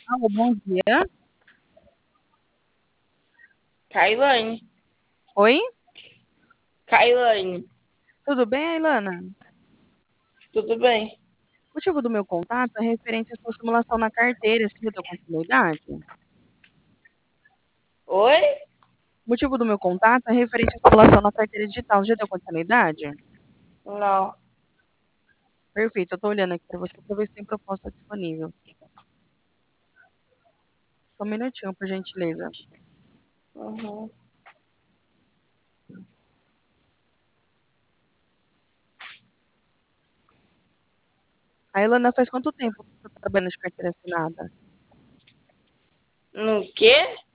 Alô, bom dia. Kailane. Oi? Kailane, Tudo bem, Ailana? tudo bem? O motivo do meu contato é referente à sua simulação na carteira. Você já deu continuidade? Oi? O motivo do meu contato é referente à simulação na carteira digital. Você já deu continuidade? Não. Perfeito, eu estou olhando aqui para você para ver se tem proposta disponível. Só um minutinho, por gentileza. Uhum. Ailana, faz quanto tempo que você está trabalhando de carteira assinada? No quê?